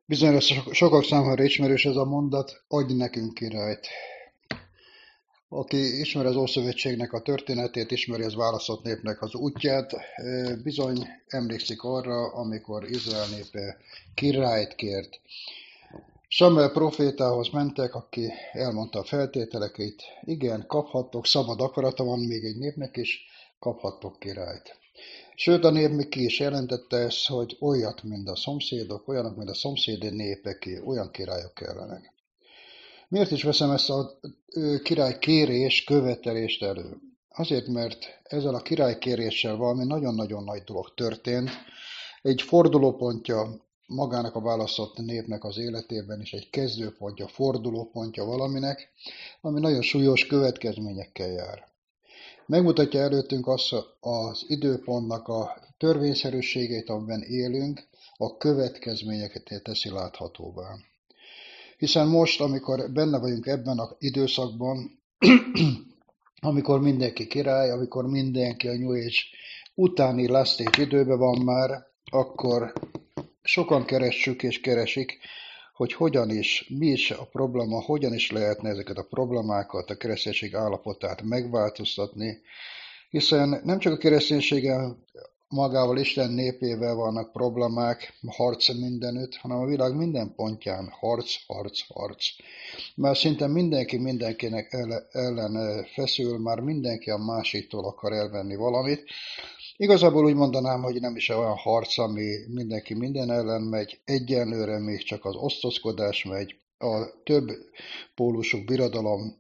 Bizonyos sokak számára ismerős ez a mondat, adj nekünk királyt. Aki ismeri az Ószövetségnek a történetét, ismeri az választott népnek az útját, bizony emlékszik arra, amikor Izrael népe királyt kért. Samuel profétához mentek, aki elmondta a feltételeket, igen, kaphattok, szabad akarata van még egy népnek is, kaphattok királyt. Sőt, a nép még ki is jelentette ezt, hogy olyat, mint a szomszédok, olyanok, mint a szomszédi népeké, olyan királyok kellenek. Miért is veszem ezt a király kérés, követelést elő? Azért, mert ezzel a királykéréssel valami nagyon-nagyon nagy dolog történt. Egy fordulópontja magának a választott népnek az életében is, egy kezdőpontja, fordulópontja valaminek, ami nagyon súlyos következményekkel jár. Megmutatja előttünk azt az időpontnak a törvényszerűségét, amiben élünk, a következményeket teszi láthatóvá. Hiszen most, amikor benne vagyunk ebben az időszakban, amikor mindenki király, amikor mindenki a New Age utáni last stage időben van már, akkor sokan keressük és keresik, hogy hogyan is, mi is a probléma, hogyan is lehetne ezeket a problémákat, a kereszténység állapotát megváltoztatni, hiszen nem csak a kereszténységgel magával Isten népével vannak problémák, harc mindenütt, hanem a világ minden pontján harc, harc, harc. Már szinte mindenki mindenkinek ellen feszül, már mindenki a másiktól akar elvenni valamit. Igazából úgy mondanám, hogy nem is olyan harc, ami mindenki minden ellen megy, egyenlőre még csak az osztozkodás megy, a több pólusú birodalom,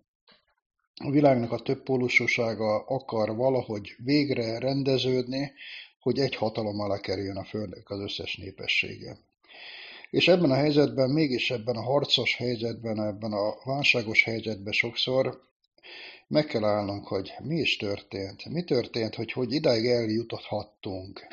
a világnak a több pólusúsága akar valahogy végre rendeződni, hogy egy hatalom alá kerüljön a Földnek az összes népessége. És ebben a helyzetben, mégis ebben a harcos helyzetben, ebben a válságos helyzetben sokszor meg kell állnunk, hogy mi is történt. Mi történt, hogy idáig eljuthattunk.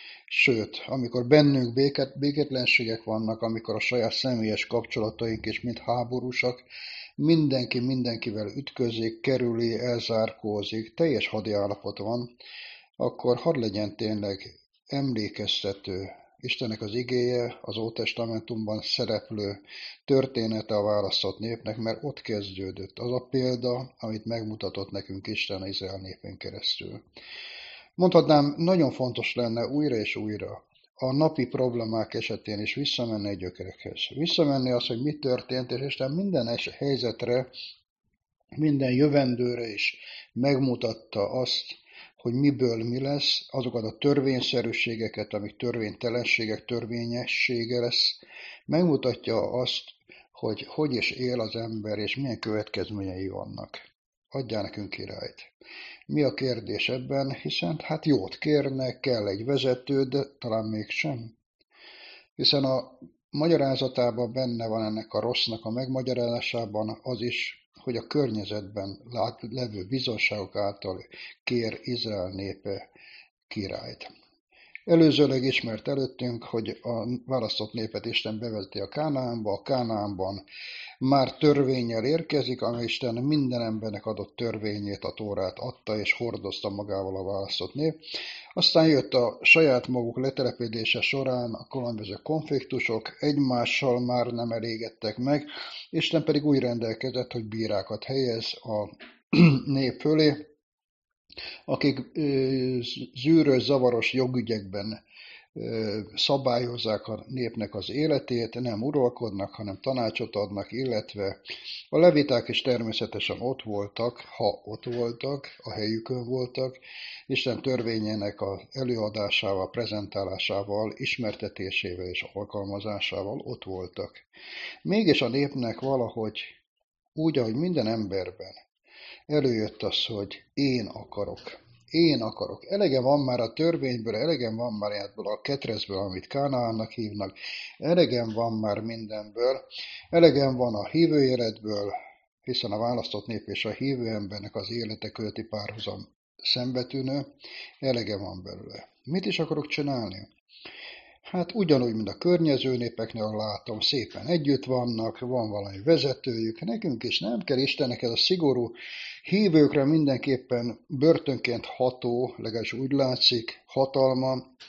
Sőt, amikor bennünk békétlenségek vannak, amikor a saját személyes kapcsolataink is mind háborúsak, mindenki mindenkivel ütközik, kerüli, elzárkózik, teljes hadiállapot van, akkor hadd legyen tényleg emlékeztető Istennek az igéje, az Ótestamentumban szereplő története a választott népnek, mert ott kezdődött az a példa, amit megmutatott nekünk Isten Izrael népén keresztül. Mondhatnám, nagyon fontos lenne újra és újra a napi problémák esetén is visszamenni a gyökerekhez. Visszamenni az, hogy mi történt, és Isten minden helyzetre, minden jövendőre is megmutatta azt, hogy miből mi lesz, azokat a törvényszerűségeket, amik törvénytelenségek, törvényessége lesz, megmutatja azt, hogy hogy is él az ember, és milyen következményei vannak. Adjál nekünk királyt. Mi a kérdés ebben, hiszen hát jót kérnek, kell egy vezető, de talán mégsem. Hiszen a magyarázatában benne van ennek a rossznak a megmagyarázásában az is, hogy a környezetben levő bizonságok által kér Izrael népe királyt. Előzőleg ismert előttünk, hogy a választott népet Isten bevezeti a Kánaánban már törvénnyel érkezik, ami Isten minden embernek adott törvényét, a Tórát adta és hordozta magával a választott nép. Aztán jött a saját maguk letelepedése során a különböző konfliktusok, egymással már nem elégedtek meg, Isten pedig úgy rendelkezett, hogy bírákat helyez a nép fölé, akik zűrös, zavaros jogügyekben szabályozzák a népnek az életét, nem uralkodnak, hanem tanácsot adnak, illetve a leviták is természetesen ott voltak, ha ott voltak, a helyükön voltak, Isten törvényének az előadásával, prezentálásával, ismertetésével és alkalmazásával ott voltak. Mégis a népnek valahogy úgy, ahogy minden emberben, előjött az, hogy én akarok. Én akarok. Elegem van már a törvényből, elegem van már ebből a ketrecből, amit Kánaánnak hívnak, elegem van már mindenből, elegem van a hívő életből, hiszen a választott nép és a hívő embernek az élete költi párhuzam szembetűnő, elegem van belőle. Mit is akarok csinálni? Hát ugyanúgy, mint a környező népeknél látom, szépen együtt vannak, van valami vezetőjük, nekünk is nem kell Istennek ez a szigorú hívőkre mindenképpen börtönként ható, legalábbis úgy látszik, hatalma,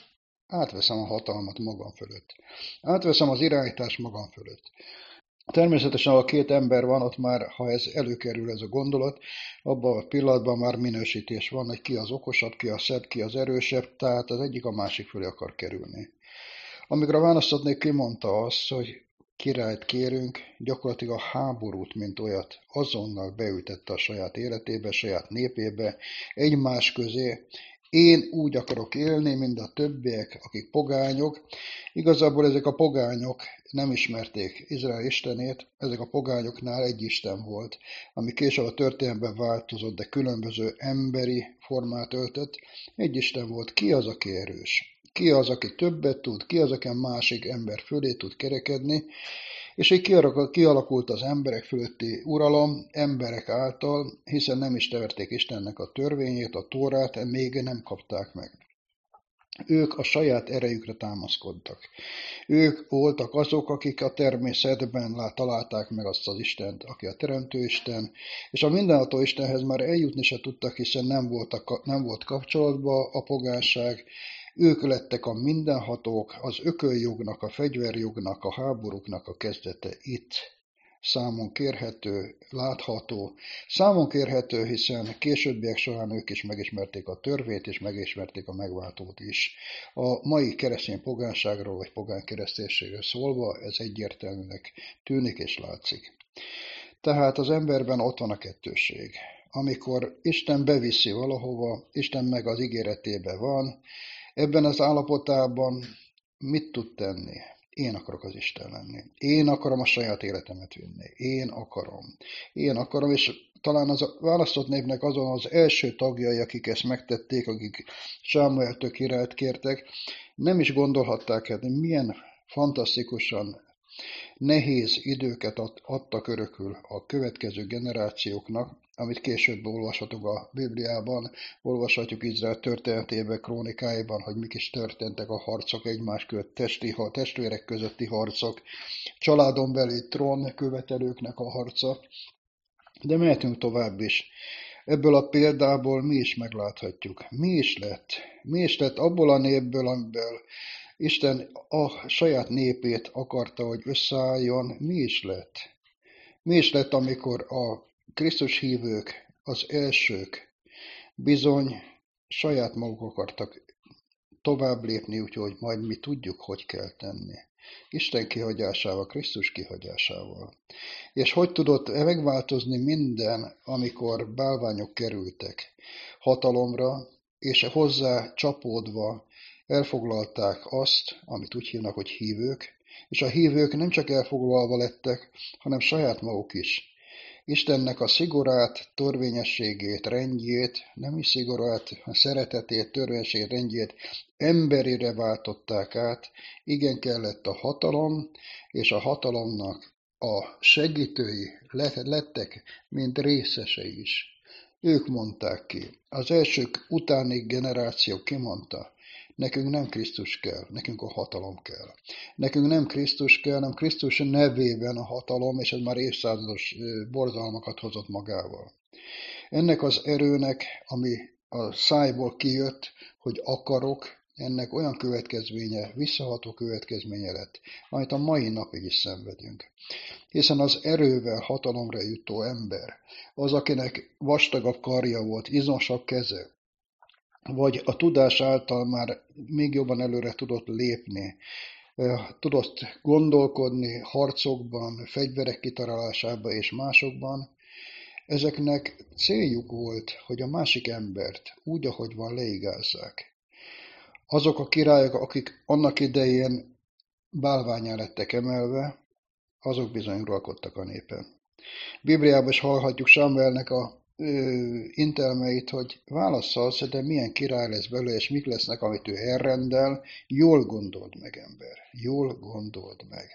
Átveszem a hatalmat magam fölött. Átveszem az irányítást magam fölött. Természetesen, ha két ember van, ott már, ha ez előkerül ez a gondolat, abban a pillanatban már minősítés van, hogy ki az okosabb, ki a szebb, ki az erősebb, tehát az egyik a másik fölé akar kerülni. Amikor a választatnék kimondta azt, hogy királyt kérünk, gyakorlatilag a háborút, mint olyat, azonnal beültette a saját életébe, saját népébe, egymás közé. Én úgy akarok élni, mint a többiek, akik pogányok. Igazából ezek a pogányok nem ismerték Izrael istenét, ezek a pogányoknál egy isten volt, ami később a történelemben változott, de különböző emberi formát öltött. Egy isten volt, ki az, aki erős? Ki az, aki többet tud, ki az, aki a másik ember fölé tud kerekedni, és így kialakult az emberek fölötti uralom emberek által, hiszen nem ismerték Istennek a törvényét, a Tórát, még nem kapták meg. Ők a saját erejükre támaszkodtak. Ők voltak azok, akik a természetben találták meg azt az Istent, aki a Teremtő Isten, és a mindenható Istenhez már eljutni se tudtak, hiszen nem volt kapcsolatban a pogánság. Ők lettek a mindenhatók, az ököljognak, a fegyverjognak, a háborúknak a kezdete itt. Számon kérhető, látható, számon kérhető, hiszen későbbiek során ők is megismerték a törvényt, és megismerték a megváltót is. A mai keresztény pogánságról, vagy pogán kereszténységről szólva, ez egyértelműnek tűnik és látszik. Tehát az emberben ott van a kettősség. Amikor Isten beviszi valahova, Isten meg az ígéretébe van, ebben az állapotában mit tud tenni? Én akarok az Isten lenni. Én akarom a saját életemet vinni. Én akarom, és talán az a választott népnek azon az első tagjai, akik ezt megtették, akik Sámueltől királyt kértek, nem is gondolhatták, hogy milyen fantasztikusan nehéz időket adtak örökül a következő generációknak, amit később olvashatunk a Bibliában, olvashatjuk Izrael történetében, krónikáiban, hogy mik is történtek a harcok egymás között, testvérek közötti harcok, családon belüli trónkövetelőknek a harca, de mehetünk tovább is. Ebből a példából mi is megláthatjuk. Mi is lett abból a népből, amiből Isten a saját népét akarta, hogy összeálljon, mi is lett? Mi is lett, amikor a Krisztus hívők, az elsők bizony saját maguk akartak tovább lépni, úgyhogy majd mi tudjuk, hogy kell tenni. Isten kihagyásával, Krisztus kihagyásával. És hogy tudott megváltozni minden, amikor bálványok kerültek hatalomra, és hozzá csapódva elfoglalták azt, amit úgy hívnak, hogy hívők, és a hívők nem csak elfoglalva lettek, hanem saját maguk is. Istennek a szigorát, törvényességét, rendjét, nem is szigorát, a szeretetét, törvényességét, rendjét emberire váltották át. Igen, kellett a hatalom, és a hatalomnak a segítői lettek, mint részesei is. Ők mondták ki. Az elsők utáni generáció kimondta. Nekünk nem Krisztus kell, nekünk a hatalom kell. Nekünk nem Krisztus kell, hanem Krisztus nevében a hatalom, és ez már évszázados borzalmakat hozott magával. Ennek az erőnek, ami a szájból kijött, hogy akarok, ennek olyan következménye, visszaható következménye lett, amit a mai napig is szenvedünk. Hiszen az erővel hatalomra jutó ember, az, akinek vastagabb karja volt, izmosabb keze, vagy a tudás által már még jobban előre tudott lépni, tudott gondolkodni harcokban, fegyverek kitalálásában és másokban, ezeknek céljuk volt, hogy a másik embert úgy, ahogy van, leigázzák. Azok a királyok, akik annak idején bálvánnyá lettek emelve, azok bizony uralkodtak a népen. Bibliában is hallhatjuk Sámuelnek a intelmeit, hogy válassza azt, de milyen király lesz belőle, és mik lesznek, amit ő elrendel, jól gondold meg, ember, jól gondold meg.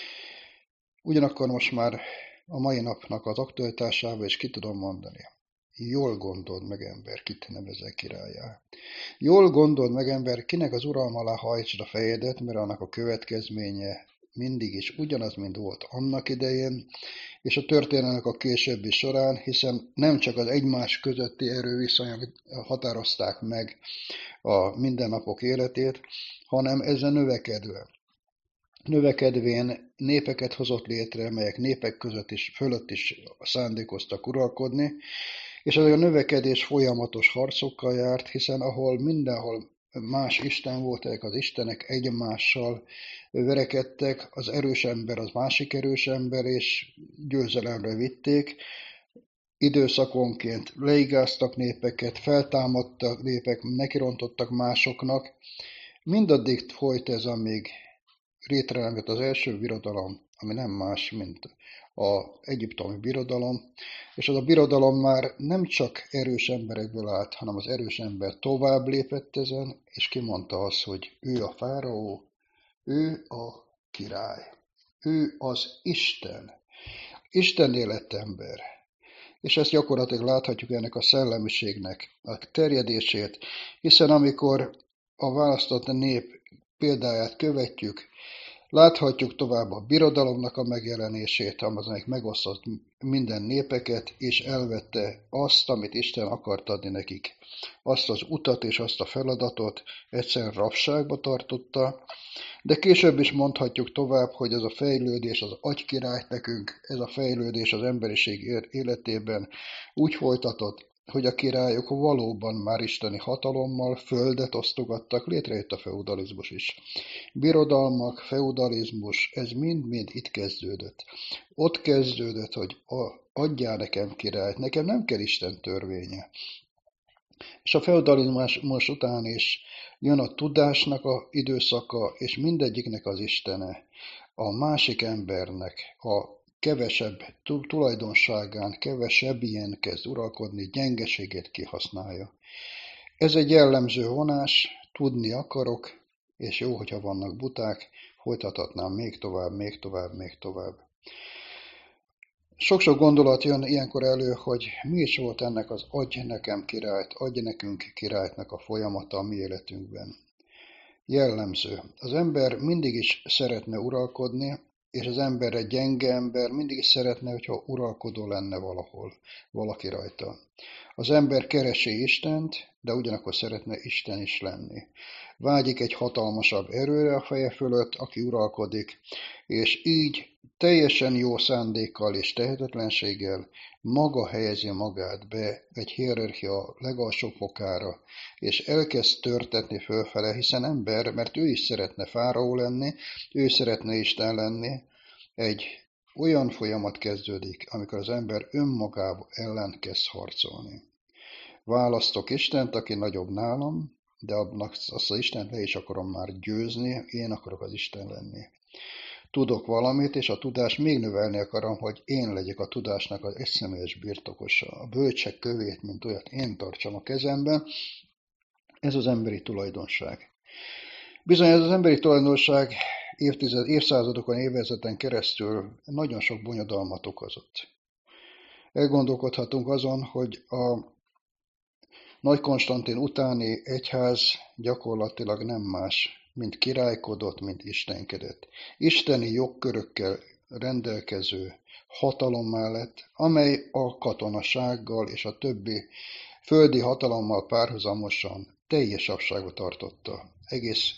Ugyanakkor most már a mai napnak az aktualitásával is ki tudom mondani. Jól gondold meg, ember, kit nevezel királlyá. Jól gondold meg, ember, kinek az uralma alá hajtsd a fejedet, mert annak a következménye mindig is ugyanaz, mint volt annak idején, és a történelmek a későbbi során, hiszen nem csak az egymás közötti erőviszonyok határozták meg a mindennapok életét, hanem ezzel növekedvén népeket hozott létre, melyek népek között is, fölött is szándékoztak uralkodni, és ez a növekedés folyamatos harcokkal járt, hiszen ahol mindenhol más isten voltak, az istenek egymással verekedtek, az erős ember az másik erős ember, és győzelemre vitték. Időszakonként leigáztak népeket, feltámadtak népek, nekirontottak másoknak. Mindaddig folyt ez, amíg létre nem jött az első birodalom, ami nem más, mint az egyiptomi birodalom, és az a birodalom már nem csak erős emberekből állt, hanem az erős ember tovább lépett ezen, és kimondta azt, hogy ő a fáraó, ő a király, ő az Isten, Istennél lett ember. És ezt gyakorlatilag láthatjuk ennek a szellemiségnek a terjedését, hiszen amikor a választott nép példáját követjük, láthatjuk tovább a birodalomnak a megjelenését, amelyik megosztott minden népeket, és elvette azt, amit Isten akart adni nekik. Azt az utat és azt a feladatot egyszerűen rabságba tartotta, de később is mondhatjuk tovább, hogy ez a fejlődés, az agykirály nekünk, ez a fejlődés az emberiség életében úgy folytatott, hogy a királyok valóban már isteni hatalommal földet osztogattak, létrejött a feudalizmus is. Birodalmak, feudalizmus, ez mind-mind itt kezdődött. Ott kezdődött, hogy adjál nekem királyt, nekem nem kell Isten törvénye. És a feudalizmus után is jön a tudásnak a időszaka, és mindegyiknek az istene, a másik embernek a kevesebb tulajdonságán, kevesebb ilyen kezd uralkodni, gyengeségét kihasználja. Ez egy jellemző vonás, tudni akarok, és jó, hogyha vannak buták, folytathatnám még tovább, még tovább, még tovább. Sok-sok gondolat jön ilyenkor elő, hogy mi is volt ennek az adj nekem királyt, adj nekünk királytnak a folyamata a mi életünkben. Jellemző. Az ember mindig is szeretne uralkodni, és az ember egy gyenge ember mindig is szeretne, hogyha uralkodó lenne valahol, valaki rajta. Az ember keresi Istent, de ugyanakkor szeretne Isten is lenni. Vágyik egy hatalmasabb erőre a feje fölött, aki uralkodik, és így teljesen jó szándékkal és tehetetlenséggel maga helyezi magát be egy hierarchia legalsóbb fokára, és elkezd törtetni fölfele, hiszen ember, mert ő is szeretne fáraó lenni, ő szeretne Isten lenni, egy olyan folyamat kezdődik, amikor az ember önmagába ellen kezd harcolni. Választok Istent, aki nagyobb nálam, de azt az Istent le is akarom már győzni, én akarok az Isten lenni. Tudok valamit, és a tudást még növelni akarom, hogy én legyek a tudásnak az egyszemélyes birtokosa. A bölcsek kövét, mint olyat én tartsam a kezemben. Ez az emberi tulajdonság. Bizony ez az emberi tulajdonság évszázadokon, évezreden keresztül nagyon sok bonyodalmat okozott. Elgondolkodhatunk azon, hogy a Nagy Konstantin utáni egyház gyakorlatilag nem más, mint királykodott, mint istenkedett. Isteni jogkörökkel rendelkező hatalom mellett, amely a katonasággal és a többi földi hatalommal párhuzamosan teljes savságba tartotta. Egész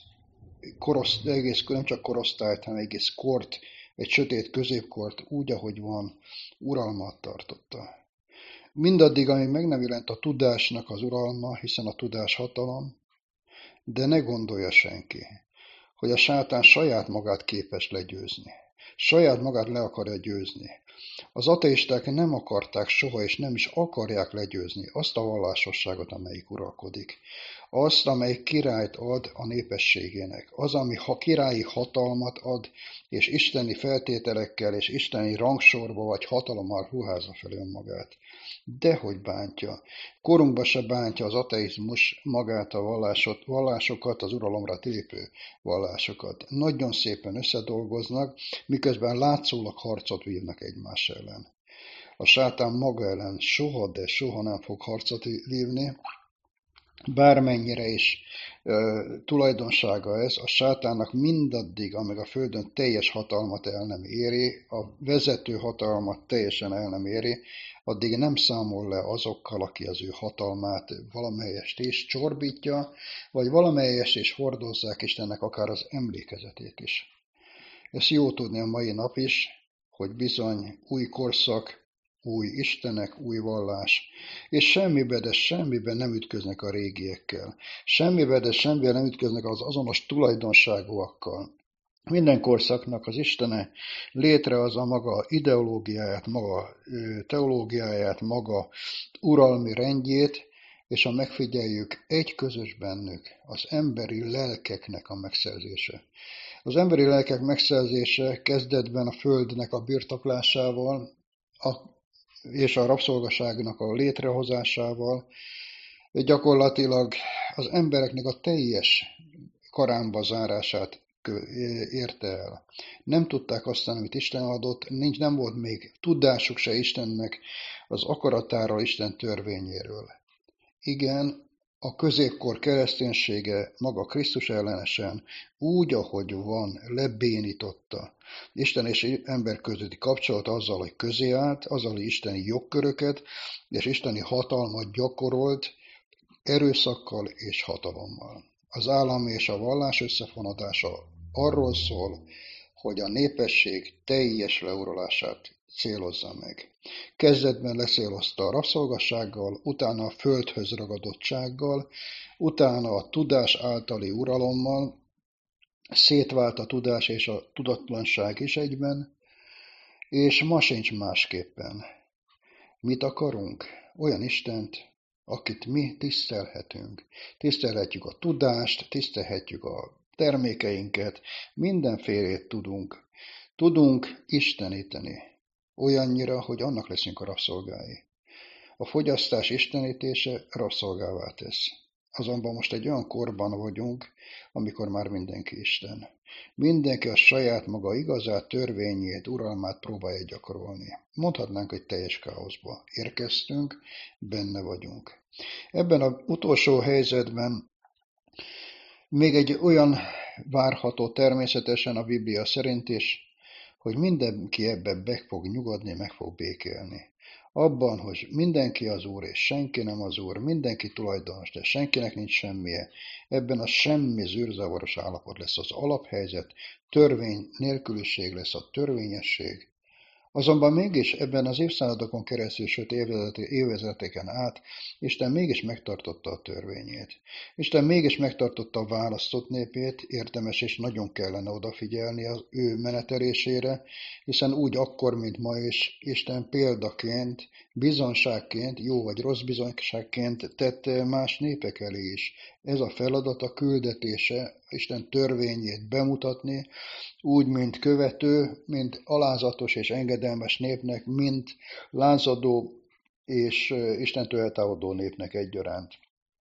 nem csak korosztályt, hanem egész kort, egy sötét középkort úgy, ahogy van, uralmat tartotta. Mindaddig, amíg meg nem jelent a tudásnak az uralma, hiszen a tudás hatalom, de ne gondolja senki, hogy a sátán saját magát képes legyőzni. Saját magát le akarja győzni. Az ateisták nem akarták soha, és nem is akarják legyőzni azt a vallásosságot, amelyik uralkodik. Azt, amely királyt ad a népességének. Az, ami királyi hatalmat ad, és isteni feltételekkel, és isteni rangsorba vagy hatalommal ruházza fel önmagát. Dehogy bántja. Korunkba se bántja az ateizmus magát a vallásokat, az uralomra lépő vallásokat. Nagyon szépen összedolgoznak, miközben látszólag harcot vívnak egymás ellen. A sátán maga ellen soha, de soha nem fog harcot vívni, Bármennyire is tulajdonsága ez, a sátánnak mindaddig, amíg a Földön teljes hatalmat el nem éri, a vezető hatalmat teljesen el nem éri, addig nem számol le azokkal, aki az ő hatalmát valamelyest is csorbítja, vagy valamelyest is hordozzák Istennek akár az emlékezetét is. Ezt jó tudni a mai nap is, hogy bizony új korszak, új istenek, új vallás, és semmiben nem ütköznek a régiekkel. Semmiben nem ütköznek az azonos tulajdonságúakkal. Minden korszaknak az Istene létrehozza maga ideológiáját, maga teológiáját, maga uralmi rendjét, és ha megfigyeljük, egy közös bennük az emberi lelkeknek a megszerzése. Az emberi lelkek megszerzése kezdetben a földnek a birtoklásával és a rabszolgaságnak a létrehozásával gyakorlatilag az embereknek a teljes karámba zárását érte el. Nem tudták aztán, amit Isten adott, nem volt még tudásuk se Istennek az akaratáról, Isten törvényéről. Igen, a középkor kereszténysége maga Krisztus ellenesen úgy, ahogy van, lebénította Isten és ember közötti kapcsolat azzal, hogy közé állt, azzal, hogy isteni jogköröket és isteni hatalmat gyakorolt erőszakkal és hatalommal. Az állam és a vallás összefonadása arról szól, hogy a népesség teljes leuralását célozza meg. Kezdetben leszélozta a rabszolgassággal, utána a földhöz ragadottsággal, utána a tudás általi uralommal, szétvált a tudás és a tudatlanság is egyben, és ma sincs másképpen. Mit akarunk? Olyan Istent, akit mi tisztelhetünk. Tisztelhetjük a tudást, tisztelhetjük a termékeinket, mindenfélét tudunk. Tudunk isteníteni. Olyannyira, hogy annak leszünk a rabszolgái. A fogyasztás istenítése rabszolgává tesz. Azonban most egy olyan korban vagyunk, amikor már mindenki Isten. Mindenki a saját maga igazát, törvényét, uralmát próbálja gyakorolni. Mondhatnánk, hogy teljes káoszba érkeztünk, benne vagyunk. Ebben az utolsó helyzetben még egy olyan várható természetesen a Biblia szerint is, hogy mindenki ebben meg fog nyugodni, meg fog békélni. Abban, hogy mindenki az Úr, és senki nem az Úr, mindenki tulajdonos, de senkinek nincs semmije, ebben a semmi zűrzavaros állapot lesz az alaphelyzet, törvény nélküliség lesz a törvényesség. Azonban mégis ebben az évszázadokon keresztül, sőt évezredeken át, Isten mégis megtartotta a törvényét. Isten mégis megtartotta a választott népét, érdemes és nagyon kellene odafigyelni az ő menetelésére, hiszen úgy akkor, mint ma is, Isten példaként, bizonságként, jó vagy rossz bizonságként tett más népek elé is. Ez a feladata, küldetése, Isten törvényét bemutatni, úgy, mint követő, mint alázatos és engedelmes népnek, mint lázadó és Istentől eltávolodó népnek egyaránt.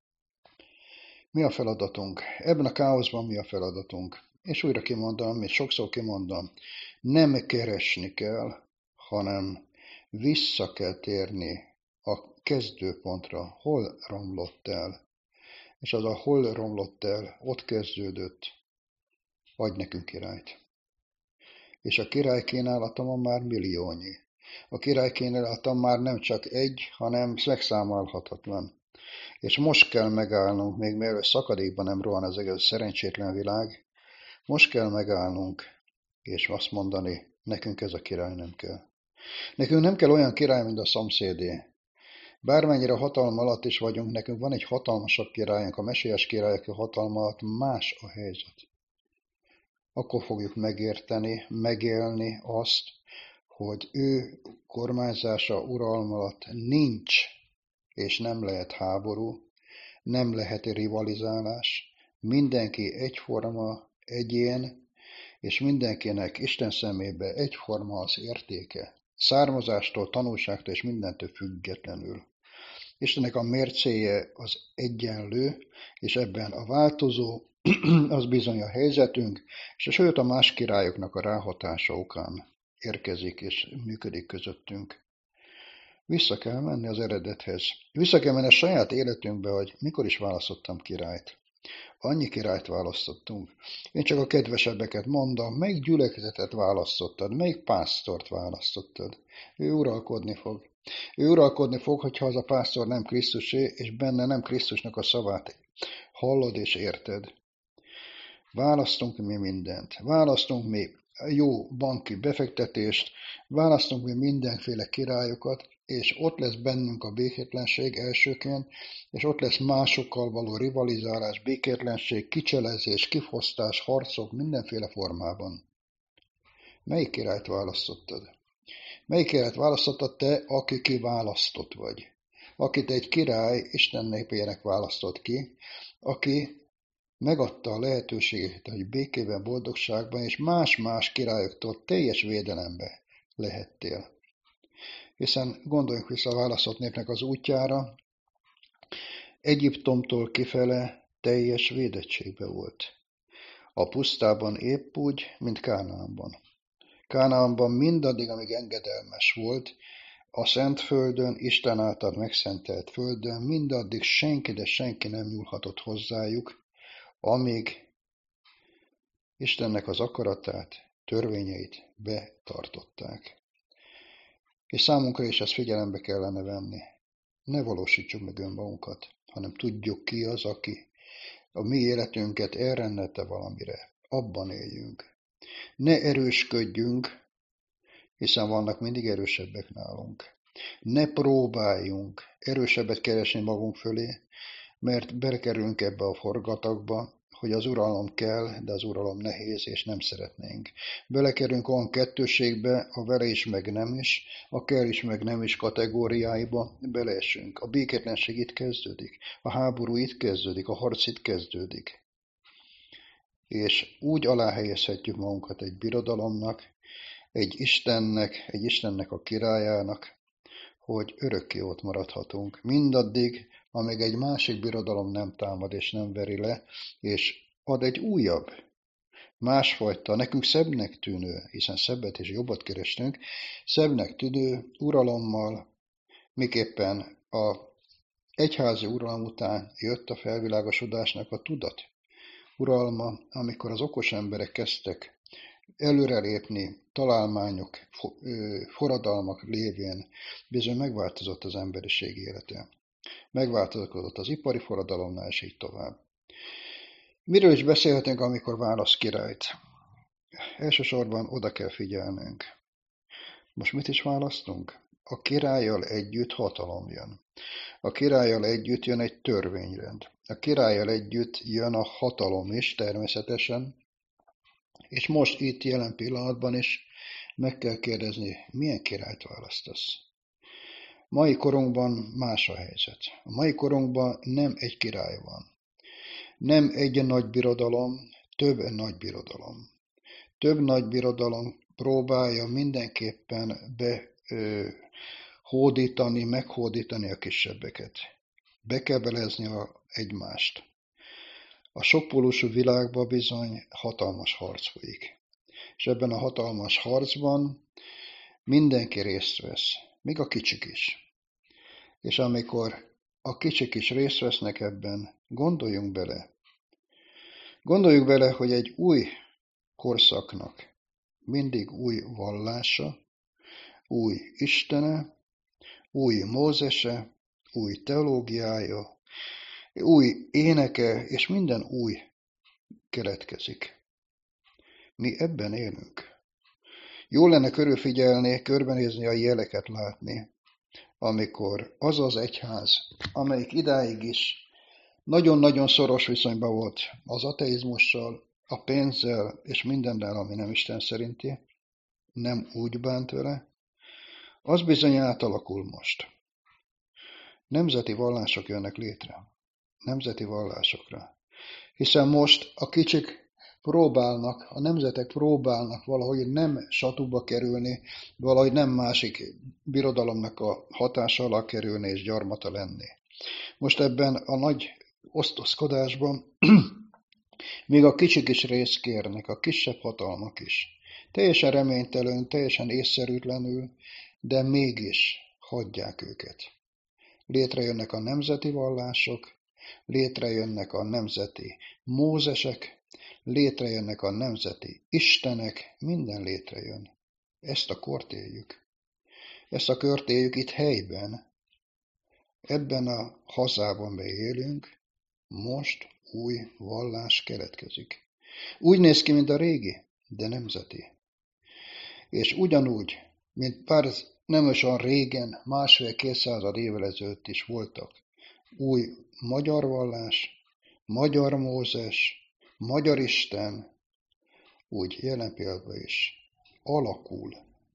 Mi a feladatunk? Ebben a káoszban mi a feladatunk? És újra kimondom, és sokszor kimondom, nem keresni kell, hanem vissza kell térni a kezdőpontra, hol romlott el. És az a hol romlott el, ott kezdődött, adj nekünk királyt. És a király kínálata ma már milliónyi. A király kínálata már nem csak egy, hanem megszámolhatatlan. És most kell megállnunk, még mielőtt szakadékban nem rohan az egész szerencsétlen világ, most kell megállnunk, és azt mondani, nekünk ez a király nem kell. Nekünk nem kell olyan király, mint a szomszédé. Bármennyire hatalma alatt is vagyunk, nekünk van egy hatalmasabb királyunk, a Mesiás királyok hatalma alatt más a helyzet. Akkor fogjuk megérteni, megélni azt, hogy ő kormányzása, uralma alatt nincs, és nem lehet háború, nem lehet rivalizálás, mindenki egyforma, egyén, és mindenkinek Isten szemébe egyforma az értéke, származástól, tanulságtól és mindentől függetlenül. Istennek a mércéje az egyenlő, és ebben a változó, az bizony a helyzetünk, és sőt a más királyoknak a ráhatása okán érkezik és működik közöttünk. Vissza kell menni az eredethez. Vissza kell menni a saját életünkbe, hogy mikor is választottam királyt. Annyi királyt választottunk. Én csak a kedvesebbeket mondom, melyik gyülekezetet választottad, melyik pásztort választottad. Ő uralkodni fog. Ő uralkodni fog, hogyha az a pásztor nem Krisztusé, és benne nem Krisztusnak a szavát hallod és érted. Választunk mi mindent. Választunk mi jó banki befektetést, választunk mi mindenféle királyokat, és ott lesz bennünk a békétlenség elsőként, és ott lesz másokkal való rivalizálás, békétlenség, kicselezés, kifosztás, harcok mindenféle formában. Melyik királyt választottad? Melyik királyt választottad te, aki kiválasztott vagy? Akit egy király Isten népének választott ki, aki megadta a lehetőséget, hogy békében, boldogságban és más-más királyoktól teljes védelembe lehettél. Hiszen gondoljunk vissza a választott népnek az útjára, Egyiptomtól kifele teljes védettségbe volt. A pusztában épp úgy, mint Kánaánban. Kánaánban mindaddig, amíg engedelmes volt, a szent földön, Isten által megszentelt földön, mindaddig senki, de senki nem nyúlhatott hozzájuk, amíg Istennek az akaratát, törvényeit betartották. És számunkra is ezt figyelembe kellene venni. Ne valósítsuk meg önmagunkat, hanem tudjuk ki az, aki a mi életünket elrendelte valamire. Abban éljünk. Ne erősködjünk, hiszen vannak mindig erősebbek nálunk. Ne próbáljunk erősebbet keresni magunk fölé, mert belekerülünk ebbe a forgatagba, hogy az uralom kell, de az uralom nehéz, és nem szeretnénk. Belekerülünk olyan kettőségbe, a vele is, meg nem is, a kell is, meg nem is kategóriáiba beleesünk. A békétlenség itt kezdődik, a háború itt kezdődik, a harc itt kezdődik. És úgy aláhelyezhetjük magunkat egy birodalomnak, egy Istennek a királyának, hogy örökké ott maradhatunk. Mindaddig, amíg egy másik birodalom nem támad és nem veri le, és ad egy újabb, másfajta, nekünk szebbnek tűnő, hiszen szebbet és jobbat kerestünk, szebbnek tűnő uralommal, miképpen a egyházi uralom után jött a felvilágosodásnak a tudat uralma, amikor az okos emberek kezdtek előrelépni, találmányok, forradalmak lévén bizony megváltozott az emberiség élete. Megváltozott az ipari forradalomnál, és így tovább. Miről is beszélhetünk, amikor választ királyt? Elsősorban oda kell figyelnünk. Most mit is választunk? A királlyal együtt hatalom jön. A királlyal együtt jön egy törvényrend. A királlyal együtt jön a hatalom is természetesen, és most itt jelen pillanatban is meg kell kérdezni, milyen királyt választasz. Mai korunkban más a helyzet. A mai korunkban nem egy király van. Nem egy nagy birodalom, több nagy birodalom. Több nagy birodalom próbálja mindenképpen meghódítani a kisebbeket. Bekebelezni egymást. A sokpólusú világban bizony hatalmas harc folyik. És ebben a hatalmas harcban mindenki részt vesz, még a kicsik is. És amikor a kicsik is részt vesznek ebben, gondoljunk bele, hogy egy új korszaknak mindig új vallása, új istene, új Mózese, új teológiája, új éneke, és minden új keletkezik. Mi ebben élünk. Jó lenne körülfigyelni, körbenézni, a jeleket látni, amikor az az egyház, amelyik idáig is nagyon-nagyon szoros viszonyban volt az ateizmussal, a pénzzel és mindennel, ami nem Isten szerinti, nem úgy bánt vele, az bizony átalakul most. Nemzeti vallások jönnek létre. Nemzeti vallásokra. Hiszen most a kicsik a nemzetek próbálnak valahogy nem satuba kerülni, valahogy nem másik birodalomnak a hatása alá kerülni és gyarmata lenni. Most ebben a nagy osztozkodásban még a kicsik is részt kérnek, a kisebb hatalmak is. Teljesen reménytelen, teljesen észszerűtlenül, de mégis hagyják őket. Létrejönnek a nemzeti vallások, létrejönnek a nemzeti mózesek, létrejönnek a nemzeti istenek, minden létrejön. Ezt a kort éljük. Ezt a kört éljük itt helyben. Ebben a hazában beélünk, most új vallás keletkezik. Úgy néz ki, mint a régi, de nemzeti. És ugyanúgy, mint pár nem olyan régen, 1,5-200 évvel ezelőtt is voltak új magyar vallás, magyar Mózes, magyar Isten, úgy jelen pillanatban is alakul.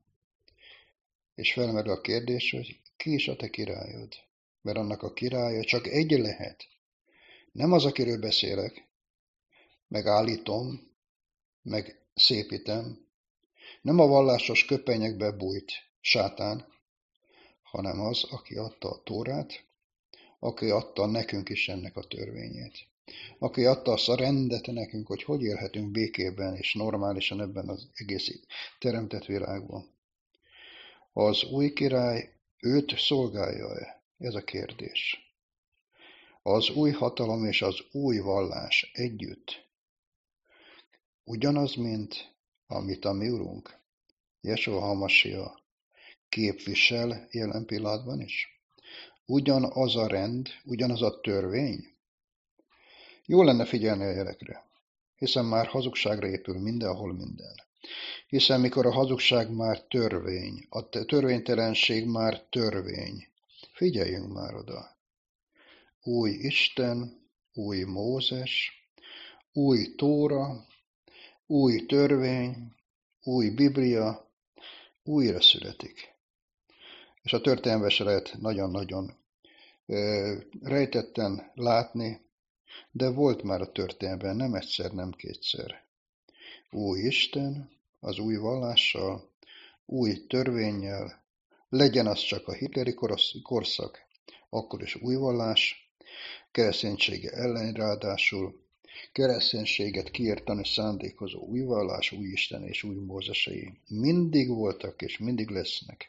És felmerül a kérdés, hogy ki is a te királyod? Mert annak a királya csak egy lehet. Nem az, akiről beszélek, meg állítom, meg szépítem, nem a vallásos köpenyekbe bújt sátán, hanem az, aki adta a Tórát, aki adta nekünk is ennek a törvényét. Aki adta azt a rendet nekünk, hogy élhetünk békében és normálisan ebben az egész teremtett világban. Az új király őt szolgálja-e? Ez a kérdés. Az új hatalom és az új vallás együtt ugyanaz, mint amit a mi Urunk, Jesua HaMasiach képvisel jelen pillanatban is? Ugyanaz a rend, ugyanaz a törvény? Jó lenne figyelni a jelekre, hiszen már hazugságra épül mindenhol minden. Hiszen mikor a hazugság már törvény, a törvénytelenség már törvény, figyeljünk már oda. Új Isten, új Mózes, új Tóra, új törvény, új Biblia újra születik. És a történelemben se lehet nagyon-nagyon rejtetten látni, de volt már a történelemben nem egyszer, nem kétszer. Új Isten, az új vallással, új törvénnyel, legyen az csak a hitleri korszak, akkor is új vallás, kereszténysége ellen ráadásul, kereszténységet kiirtani szándékozó új vallás, új Isten és új Mózesei mindig voltak és mindig lesznek.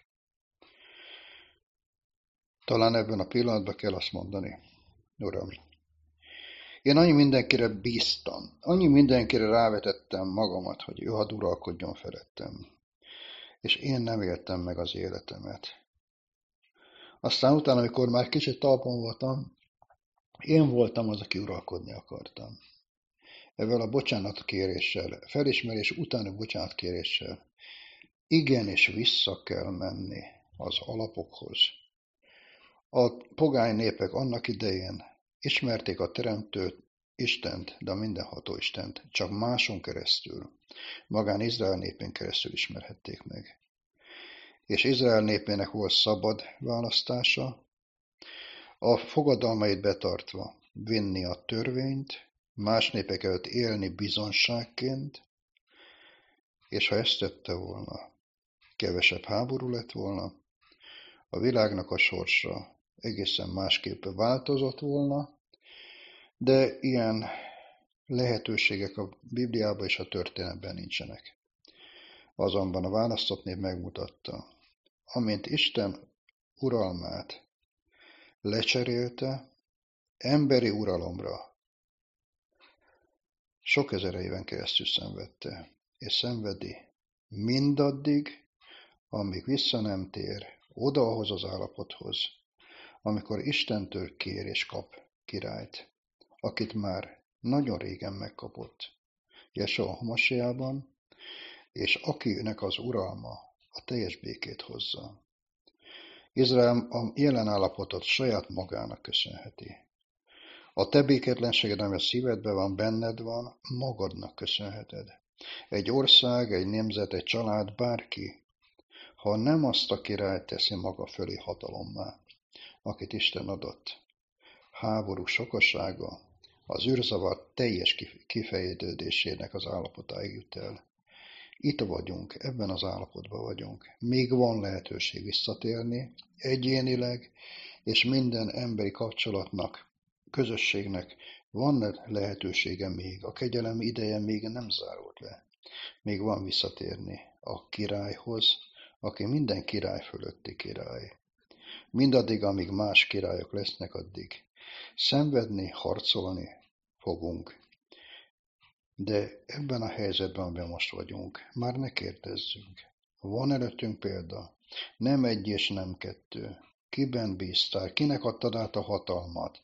Talán ebben a pillanatban kell azt mondani, Uram, én annyi mindenkire bíztam, annyi mindenkire rávetettem magamat, hogy ő hadd uralkodjon felettem, és én nem éltem meg az életemet. Aztán utána, amikor már kicsit talpon voltam, én voltam az, aki uralkodni akartam. Ezzel a bocsánatkéréssel, felismerés utáni bocsánatkéréssel igenis vissza kell menni az alapokhoz. A pogány népek annak idején ismerték a Teremtő Istent, de a mindenható Istent csak máson keresztül, magán Izrael népén keresztül ismerhették meg. És Izrael népének volt szabad választása, a fogadalmait betartva vinni a törvényt, más népek előtt élni bizonságként, és ha ezt tette volna, kevesebb háború lett volna, a világnak a sorsa egészen másképp változott volna, de ilyen lehetőségek a Bibliában és a történelemben nincsenek. Azonban a választott nép megmutatta, amint Isten uralmát lecserélte emberi uralomra, sok ezer éven keresztül szenvedte, és szenvedi mindaddig, amíg vissza nem tér oda ahhoz az állapothoz, amikor Istentől kér és kap királyt, akit már nagyon régen megkapott Jesua HaMasiachban, és akinek az uralma a teljes békét hozza. Izrael a jelen állapotot saját magának köszönheti. A te békétlenséged, ami a szívedben van, benned van, magadnak köszönheted. Egy ország, egy nemzet, egy család, bárki, ha nem azt a királyt teszi maga fölé hatalommá, akit Isten adott, háború sokasága, az űrzavar teljes kifejeződésének az állapotáig jut el. Itt vagyunk, ebben az állapotban vagyunk. Még van lehetőség visszatérni egyénileg, és minden emberi kapcsolatnak, közösségnek van lehetősége még. A kegyelem ideje még nem zárult le. Még van visszatérni a királyhoz, aki minden király fölötti király. mindaddig, amíg más királyok lesznek, addig szenvedni, harcolni fogunk. De ebben a helyzetben, amiben most vagyunk, már ne kérdezzünk. Van előttünk példa, nem egy és nem kettő. Kiben bíztál, kinek adtad át a hatalmat?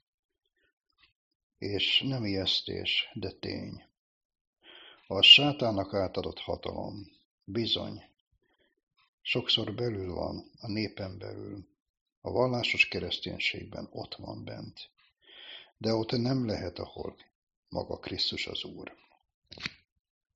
És nem ijesztés, de tény. A sátának átadott hatalom, bizony, sokszor belül van, a népen belül, a vallásos kereszténységben ott van bent, de ott nem lehet, ahol maga Krisztus az Úr.